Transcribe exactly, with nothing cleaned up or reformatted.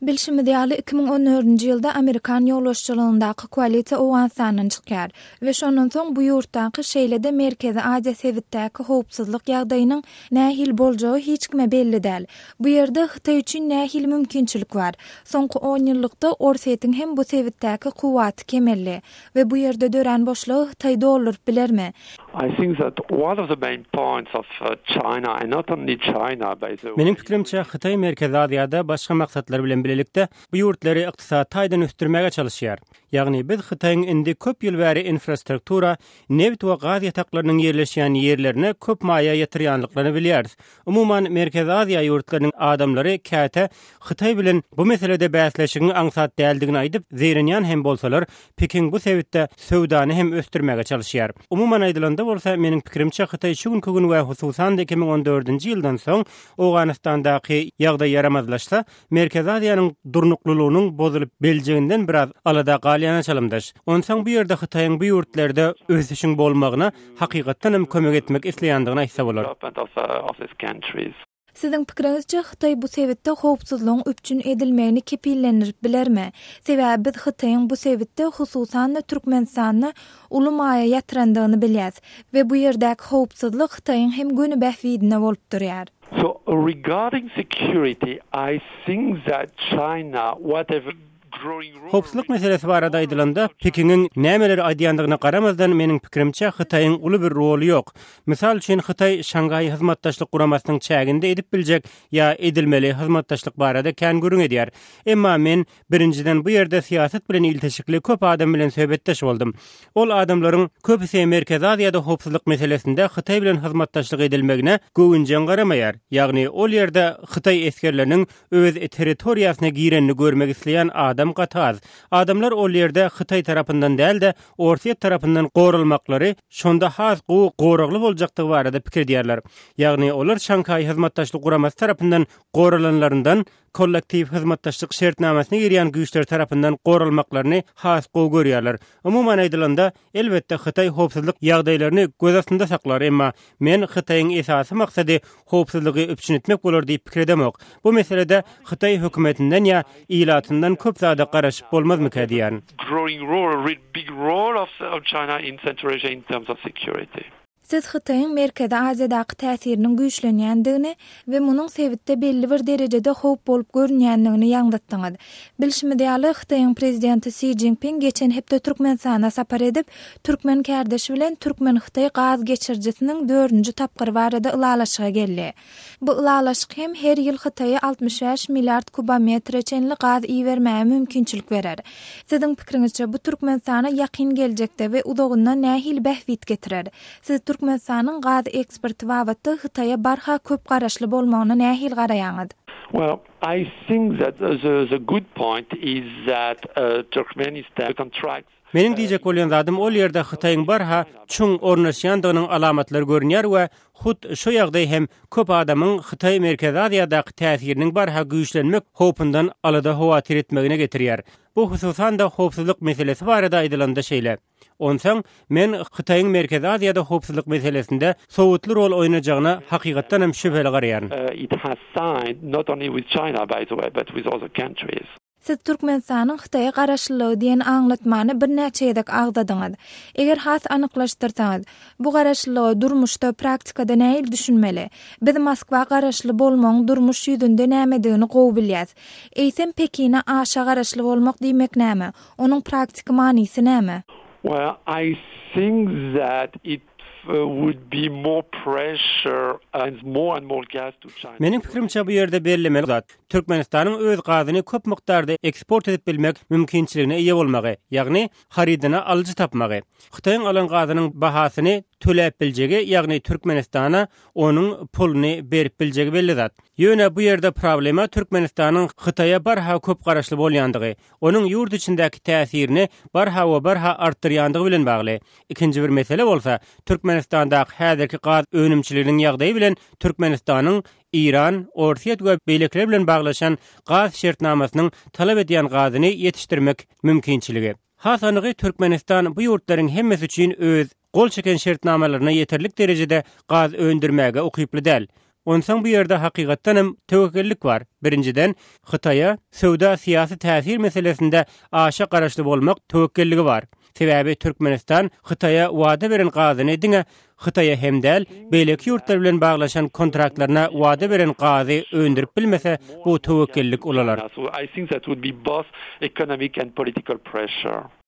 Bilşimidýaly iki ming on dördünji ýylda Amerikan ýolbaşçylygyndaky koalisiýa Owensanyň çykýar we şondan soň bu ýurtdaky şeýlede Merkezi Aziýa Sewitdäki howpsuzlyk ýagdaýynyň nähil boljagy hiç kime belli däl. Bu ýerde Hytaý üçin nähil mümkinçilik bar. Soňky on ýyllykda Orsetň hem bu Sewitdäki kuwaty kemelli we bu ýerde dören boşlugy Hytaý dolduryp bilermi? I think that one of the main points of uh, China, and not only China, by the way. Mening pikirimçe Hytaý Merkezi Aziýada başga maksatlar bilen bilelikde bu ýurtlary ykdysady taýdan ösdürmäge çalışýar. Ýagny biz Hytaýyň indi köp ýyl bäri infrastruktura, neft we gaz ýataklarynyň ýerleşýän ýerlerine köp maýa ýatyrýanlyklaryny bilýäris. Umuman Merkezi Aziýa ýurtlarynyň adamlary käte Hytaý bilen bu meselede bäsleşigiň aňsat däldigini aýdyp, zeränýän hem bolsalar Pekin bu sebäpde söwdany hem ösdürmäge çalışýar. Umuman aýdylanda bolsa meniň pikirimçe Hytaý şu günkü gün we hususan iki ming on dördünji ýyldan soň Owganystandaky ýagdaý yaramazlaşsa, Merkezi Aziýanyň durnuklulygynyň bozulyp beljeginden biraz alada galýana çalymdaş. Onsoň bu ýerde Hytaýyň bu ýurtlarda ösüşiň bolmagyna hakykatdan hem kömek etmek isleýändigini aýtsa bolar. Siziň pikirinizçe Hytaý bu sebäpde howpsuzlygyň üçin edilmegini kepillendirip bilermi? Sebäbi biz Hytaýyň bu sebäpde hususan Türkmenistany uly maýa ýatyrandygyny bilýäs we bu ýerdäki howpsuzlyk Hytaýyň hem göni bähwidine bolup durýar. So regarding security, I think that China, whatever Howpsuzlyk meselesi barada aýdylanda Pekiniň nämeleri aýdýandygyna garamazdan meniň pikirimçe Hytaýyň uly bir roli ýok. Misal üçin Hytaý Şangaý hyzmatdaşlyk guramasynyň çäginde edip biljek ýa edilmeli hyzmatdaşlyk barada kän görüň edýär. Emma men birinciden bu ýerde siýasat bilen ilteşikli köp adam bilen söhbetdeş boldum. Ol adamlaryň köpüsi Merkezi Aziýada howpsuzlyk meselesinde Hytaý bilen hyzmatdaşlyk edilmegine göwünjen garamaýar. Ýagny ol ýerde Hytaý eskerleriniň öz territoriýasyna girenini görmek isleýän adam gataz. Adamlar ol ýerde Hytaý tarapyndan däl de Orsiýet tarapyndan gorulmaklary şonda has gowy goragly boljakdygy barada pikir diýerler. Ýagny olar Şangaý hyzmatdaşlyk guramasy tarapyndan goralanlaryndan kollektiv hyzmatdaşlyk şertnamasyna girýän güýçler tarapyndan gorulmaklaryny has gowy görýärler. Umuman aýdylanda elbetde Hytaý howpsuzlyk ýagdaýlaryny göz astynda saklar, emma men Hytaýyň esasy maksady howpsuzlygy öpçün etmek bolar diýip pikir edemok. Bu meselede Hytaý hökümetinden ýa ilatyndan köp zada garaşyp bolmazmy kädiýän? Growing role, a really big role of, of China in Central Asia in terms of security. Siz Hytaýyň Merkezi Aziýadaky täsiriniň güýçlenýändigini we munyň sebäpde belli bir derejede howp bolup görünýändigini ýaňdatdyňyz. Bilşimidýaly Hytaýyň prezidenti Xi Jinping geçen hepde Türkmenistana sapar edip, Türkmen kardeşi bilen Türkmen-Hytaý gaz geçirjisiniň dördünji tapgyry barada ylalaşyga geldi. Bu ylalaşyk hem her ýyl Hytaýa altmış beş milliard kubometr çenli gaz iýermäge mümkinçilik berer. Siziň pikiriňizçe bu Türkmenistana ýakyn geljekde we udagyndan nähil bähwit getirer? Siz Türkmenistanyň gaz eksporty babatda Hytaýa barha köp garaşly bolmagyna nähil garaýaňyz? Well, I think that the, the good point is that uh, Turkmenistan contracts. Mening diýjek bolýan zadym ol ýerde Hytaýyň barha çuň ornaşýandygynyň alamatlary görünýär we hut şu ýagdaý hem köp adamyň Hytaý Merkezi Aziýadaky täsiriniň barha güýçlenmek howpyndan alada howatyr etmegine getirýär. Bu hususan da howpsuzlyk meselesi barada aýdylanda şeýle. Onsoň men Hytaýyň Merkezi Aziýada howpsuzlyk meselesinde sowutly rol oýnajagyna hakykatdan hem şüpheli garaýaryn. Uh, it has signed not only with China, by the way, but with other countries. Siz Türkmenistanyň Hytaýa garaşlylygy diýen aňlatmany bir näçe ýedek agdadyňyz. Eger has anyklaşdyrsaňyz, bu garaşlylygy durmuşda praktikada näil düşünmeli? Biz Moskwa garaşly bolmagyň durmuş ýüzünde nämedigini gowy bilýäs. Eýsem Pekine aşa garaşly bolmak diýmek näme? Onuň praktik manysy näme? Well, I think that it uh, would be more pressure and more and more gas to China. Mening pikirimçe bu ýerde bellemeli zat. Türkmenistanyň öz gazyny köp mikdarda eksport edip bilmek mümkinçiligine ýa bolmagy, ýagny haridyna alyjy tapmagy. Hytaýyň alan gazynyň bahasyny töläp biljegi, ýagny Türkmenistana onuň puluny berip biljegi belli zat. Ýöne bu ýerde problema Türkmenistanyň Hytaýa barha köp garaşly bolýandygy, onuň ýurt içindäki täsirini barha we barha artdyrýandygy bilen bagly. Ikinji bir mesele bolsa, Türkmenistandaky häzirki gaz önümçiliginiň ýagdaýy bilen Türkmenistanyň İran, Orsiýet we beýlekler bilen baglaşan gaz şertnamasynyň talap edýän gazyny ýetişdirmek mümkinçiligi. Hasanygy Türkmenistan bu ýurtlaryň hemmesi üçin öz gol çeken şertnamalaryna ýeterlik derejede gaz öndürmäge ukyply däl. Onsan bu ýerde hakykatdanam tewekkellik bar. Birinciden, Hytaýa söwda syýasy täsir meselesinde aşa garaşly bolmak tewekkelligi bar. Sebäbi Türkmenistan Hytaýa wada beren gazyny diňe Hytaýa hemdäl beýleki ýurtlar bilen baglaşan kontraktlaryna wada beren gazy öndürip bilmese bu tewekkellik olalar. So I think that would be both economic and political pressure.